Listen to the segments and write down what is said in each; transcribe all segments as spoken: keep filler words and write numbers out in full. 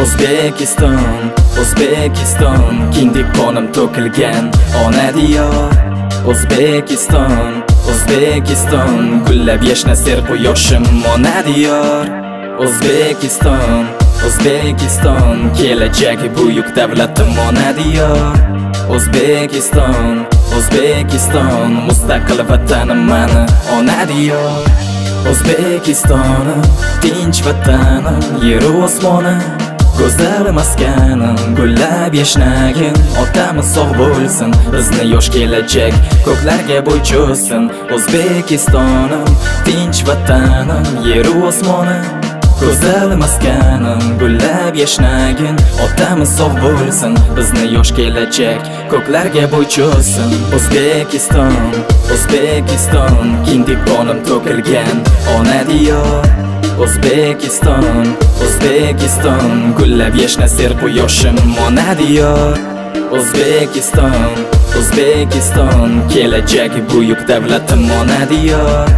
O'zbekiston, O'zbekiston, kindik qonim to'kilgan ona diyor. O'zbekiston, O'zbekiston, gullab yashnaser quyoshim ona diyor. O'zbekiston, O'zbekiston, kelajak buyuk davlatim ona diyor. O'zbekiston, O'zbekiston, mustaqil vatanim mani ona diyor. O'zbekistonim, tinch vatanim, yer osmoni, go'zal maskanim, gullab yashnagin, otamiz sog' bo'lsin, bizni yosh kelajak ko'klarga bo'y cho'zsin. O'zbekistonim, tinch vatanim, yer osmoni, go'zal maskanim, gullab yashnagin, otamiz sog' bo'lsin, bizni yosh kelajak ko'klarga bo'y cho'zsin. O'zbekiston, O'zbekiston, kindik qonim to'kilgan ona diyor. O'zbekiston, O'zbekiston, gullab yashnaser quyoshim ona diyor. O'zbekiston, O'zbekiston, kelajak buyuk davlatim ona diyor.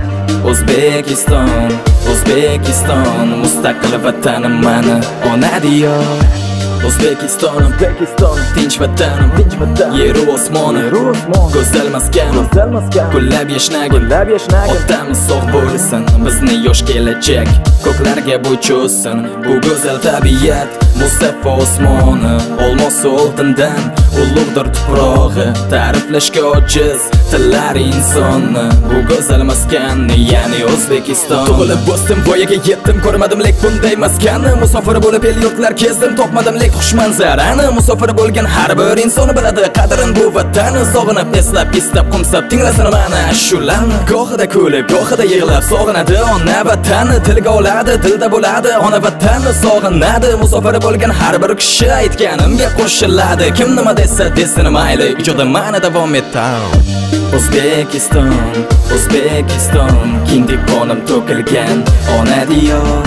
O'zbekiston, O'zbekiston, mustaqil vatanim mani ona diyor. O'zbekistonim, O'zbekiston, tinch vatanim, tinch vatan, yer osmoni, go'zal maskanim, gullab yashnagin, otamiz sog' bo'lsin, bizni yosh kelajak ko'klarga bo'y cho'zsin. Bu go'zal tabiat, musaffo osmoni, olmos oltindan ulug'dir tuprog'i, ta'riflashga ojiz tillar insonni. Bu go'zal maskanni, ya'ni O'zbekiston. Tug'ilib o'sdim, voyaga yetdim, ko'rmadim lek bunday maskanni. Musofir bo'lib el yurtlar kezdim, topmadim lek xush manzarani. Musofir bo'lgan har bir inson biladi qadrin bu vatanni. Sog'inib eslab istab qumsab tinglasin mana shularni. Gohida kulib, gohida yig'lab sog'inadi ona vatanni. Tilga oladi, dilda bo'ladi ona vatanni sog'inadi. Musofir bo'lgan har bir kishi aytganimga qo'shiladi. Kim nima desa desin mayli, ijodim mana davom etadi. O'zbekiston, O'zbekiston, kindik qonim to'kilgan ona diyor.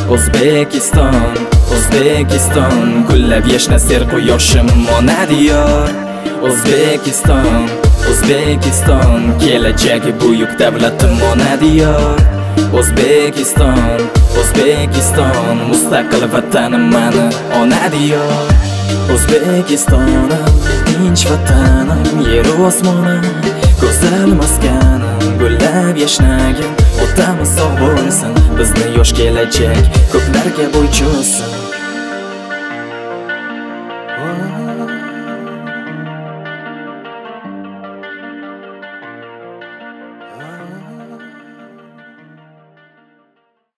O'zbekiston, O'zbekiston, gullab yashnaser quyoshim ona diyor. O'zbekiston, O'zbekiston, kelajak buyuk davlatim ona diyor. O'zbekiston, O'zbekiston, mustaqil vatanim mani ona diyor. O'zbekistonim, tinch vatanim, yer osmoni, go'zal maskanim, gullab yashnagin, otamiz sog' bo'lsin, bizni yosh kelajak ko'klarga bo'y cho'zsin.